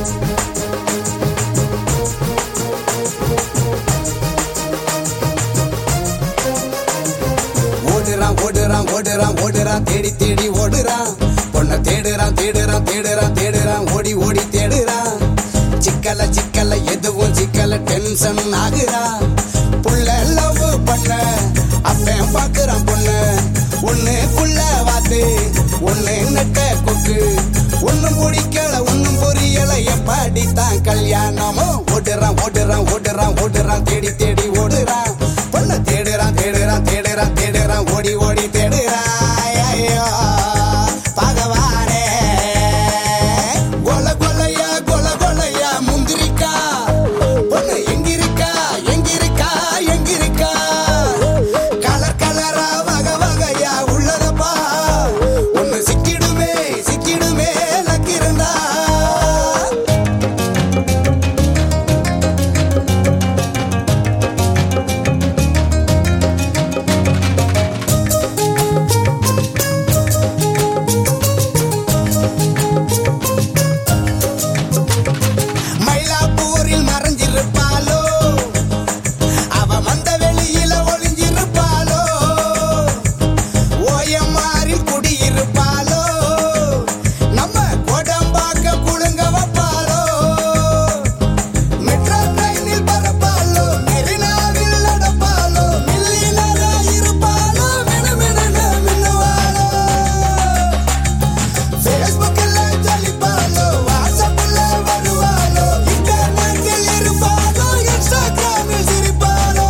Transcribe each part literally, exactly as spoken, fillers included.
ஓடுறான் ஓடுறான் ஓடுறான் ஓடுறான் தேடி தேடி ஓடுறான் பொண்ண தேடுறான் தேடுறான் தேடுறான் தேடுறான் ஓடி ஓடி தேடுறான் சிக்கல சிக்கல எதுவும் சிக்கல டென்ஷன் ஆகுறான் புள்ள லவ் பண்ண அப்பன் பாக்குறான் பொண்ணு ஒண்ணுக்குள்ள வாத்து ஒண்ணு நட்ட கொக்கு ஒண்ணும் பிடிக்கல ஒண்ணும் புரியல எப்படித்தான் கல்யாணமோ ஓடுறான் ஓடுறான் ஓடுறான் ஓடுறான் தேடி தேடி ஓடுறான் பொண்ண தேடுறான் தேடுறான் தேடுறான் தேடுறான் ஓடி ஓடி தேடுறான் ஐயோ பகவானே கொல கொலையா கொல கொலையா முந்திரிக்கா பொண்ணு எங்கிருக்கா எங்கிருக்கா எங்கிருக்கா கலர் கலரா வகை வகையா உள்ளதப்பா ஒண்ணு சிக்கிடுமே சிக்கிடுமே லக்கிருந்தா மயிலாப்பூரில் மறைஞ்சிருப்பாளோ அவ மந்த வெளியில ஒளிஞ்சிருப்பாளோ ஓயம்மாரில் குடியிருப்பாளோ நம்ம கோடம்பாக்க குழுங்க வைப்பாளோ மெட்ரோ ட்ரெயினில் பறப்பாளோ மெரினாவில் நடப்பாளோ மில்லியனரா இருப்பாளோ மினுமினுன்னு மின்னுவாளோ ஃபேஸ்புக்கில் ஜலிப்பாளோ வாட்ஸ்அப்பில் வருவாளோ இன்டர்நெட்டில் இருப்பாளோ இன்ஸ்டாகிராமில் சிரிப்பாளோ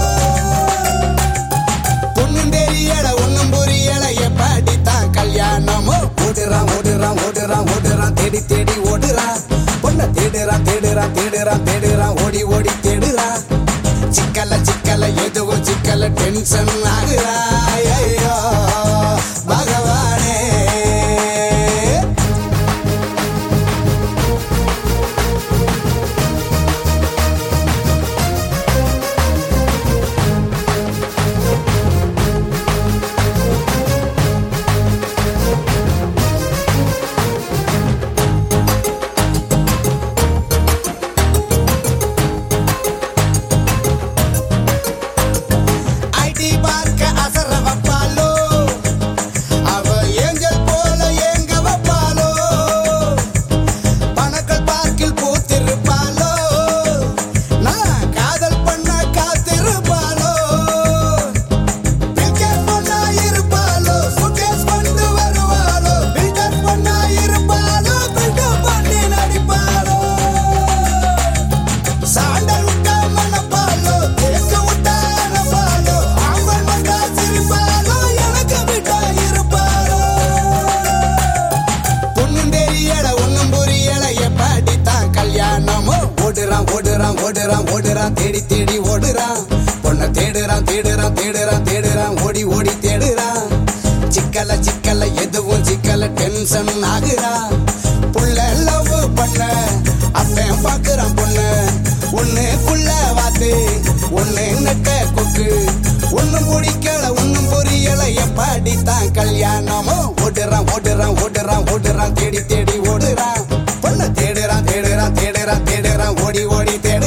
பொண்ணும் தெரியல ஒண்ணும் புரியல எப்படித்தான் கல்யாணமோ ஓடுறான் ஓடுறான் ஓடுறான் ஓடுறான் தேடி தேடி ஓடுறான் பொண்ண தேடுறான் தேடுறான் தேடுறான் தேடுறான் ஓடி ஓடி தேடுறான் சிக்கல சிக்கல எதுவும் சிக்கல டென்ஷன் ஆகுறா ஐயோ பகவானே ஐடி பார்க்க அசர வைப்பாளோ அவ ஏஞ்சல் போல ஏங்க வைப்பாளோ பணக்கள் பார்க்கில் பூத்திருப்பாளோ நான் காதல் பண்ண காத்திருப்பாளோ பில்கேட் பண்ணா இருப்பாளோ சுட்கேஸ் கொண்டு வருவாளோ பில்டப் பண்ணா இருப்பாளோ பில்டப் பண்ணி நடிப்பாளோ சாண்டல் விட்டா மணப்பாளோ தேக்க விட்டா அனுப்பாளோ ஆம்பல் வந்தா சிரிப்பாளோ எனக்கு விட்டா இருப்பாளோ பொண்ணும் தெரியல ஒண்ணும் புரியல எப்படித்தான் கல்யாணமோ ஓடுறான் ஓடுறான் ஓடுறான் ஓடுறான் தேடி தேடி ஓடுறான் பொண்ண தேடுறான் தேடுறான் தேடுறான் தேடுறான் ஓடி ஓடி தேடுறான் சிக்கல சிக்கல எதுவும் சிக்கல டென்ஷன் ஆகுறான் புள்ள லவ் பண்ண அப்பன் பாக்குறான் பொண்ணு ஒண்ணுக்குள்ள வாத்து ஒண்ணு நட்ட கொக்கு ஒண்ணும் பிடிக்கல ஒண்ணும் புரியல எப்படித்தான் கல்யாணமோ ஓடுறான் ஓடுறான் ஓடுறான் ஓடுறான் தேடி தேடி ஓடுறான் பொண்ண தேடுறான் தேடுறான் தேடுறான் தேடுறான் ஓடி ஓடி தேடுறான்